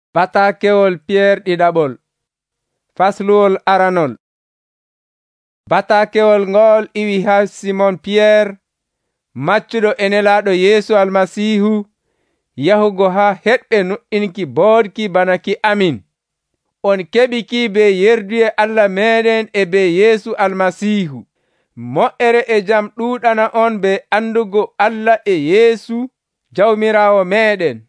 Batakewol Pierre ɗiɗaɓol. Fasluwol aranol. Batakewol ngol iwi ha Simon Pierre, maccuɗo e nelaɗo Yesu Almasihu, yahugo ha heɗɓe nuɗɗinki boɗki bana ki amin. On keɓi ki be yerduye Allah meɗen e be Yesu Almasihu. Mo'ere e jam ɗuɗana on be andugo Allah e Yesu Jawmirawo meɗen.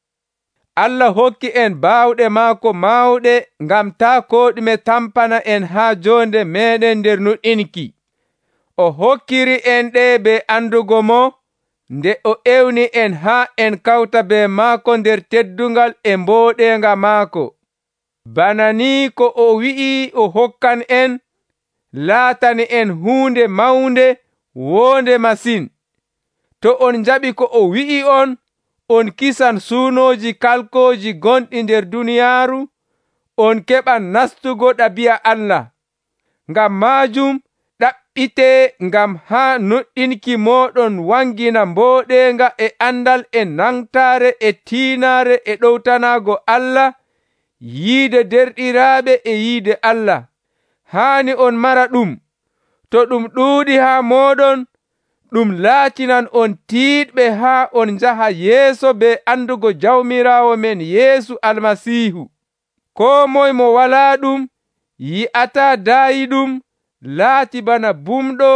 Allah hokki en bawɗe maako mawɗe ngam ta ko ɗume tampana en ha jonde meɗen nder nuɗɗinki. O hokkiri en ɗe be andugo mo, nde o ewni en ha en kawta be maako nder teddungal e mboɗenga maako. Bana ni ko o wi'i o hokkan en, laatani en hunde mawnde wonde masin. To on jaɓi ko o wi'i on kisan suunoji kalkoji gonɗi nder duniyaaru, on keɓan nastugo ɗabi'a Allah. Ngam majum ɗaɓɓite ngam ha nuɗɗinki moɗon wangina mboɗenga e andal e nangtare e tiinare e ɗowtanago Allah, yiide derɗiraɓe e yiide Allah. Haani on mara ɗum. To ɗum ɗuuɗi ha moɗon, ɗum laatinan on tiiɗɓe ha on njaha yeeso be andugo Jawmirawo men Yesu Almasihu. Ko moy mo wala ɗum yi'ata daayi ɗum, laati bana bumɗo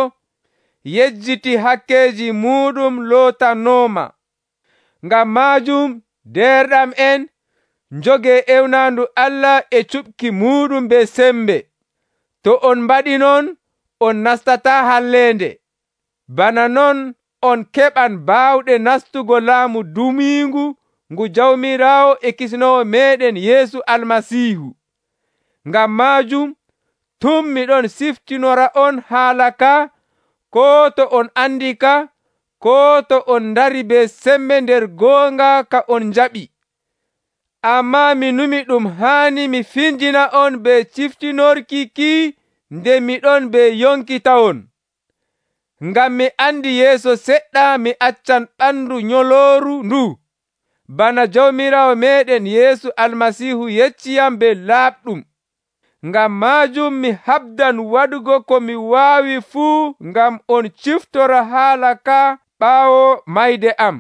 yejjiti hakkeji muɗum lootanoma. Ngam majum derɗam en, njoge ewnandu Allah e cuɓki muɗum be sembe. To on mbaɗi non, on nastata hallende. Bana non on keɓan bawɗe nastugo laamu dumingu ngu Jawmirawo e kisnowo meɗen Yesu Almasihu. Ngam majum miɗon siftinora on haala ka, ko to on andi ka, ko to on dari be sembe nder gonga ka on jaɓi. Amma mi numi ɗum hani mi finjina on be ciftinorki ki nde miɗon be yonki tawon. Ngam mi andi yeeso seɗɗa mi accan ɓandu nyoloru ndu, bana Jawmirawo meɗen Yesu Almasihu yecciyam be laaɓɗum. Ngam majum mi habdan waɗugo ko mi wawi fuu ngam on ciftora haala ka ɓaawo mayde am.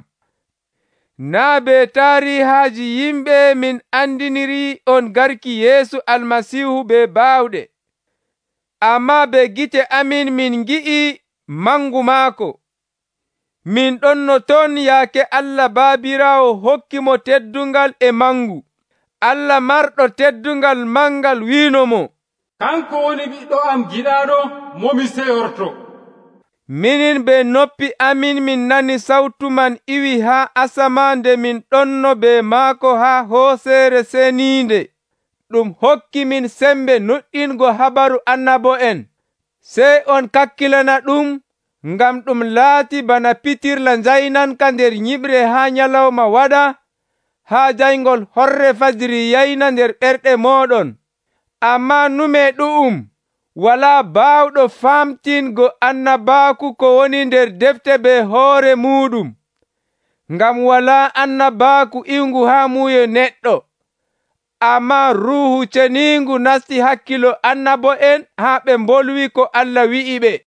Na be tarihaji yimɓe min andiniri on garki Yesu Almasihu be bawɗe, amma be gite amin min gi'i mangu maako. Min ɗonno ton yaake Allah Baabirawo hokki mo teddungal e mangu. Allah marɗo teddungal mangal wino mo, kanko woni ɓiɗɗo am giɗaɗo momi seyorto. Minin be noppi amin min nani sawtu man iwi ha asaman nde min ɗonno be maako ha hoosere seninde. Ɗum hokki min sembe nuɗɗingo habaru annabo'en. Sey on kakkilana ɗum, ngam ɗum laati bana pitirla jaynanka nder nyiɓre ha nyalawma waɗa, ha jayngol horre fajiri yayna nder ɓerɗe moɗon. Amma nume ɗu'um wala bawɗo famtingo annabaku ko woni nder defte be hoore muɗum. Ngam wala annabaku iwgu ha muyo neɗɗo, amma ruhu ceningu nasti hakkilo annabo'en ha ɓe bolwi ko Allah wi'i ɓe.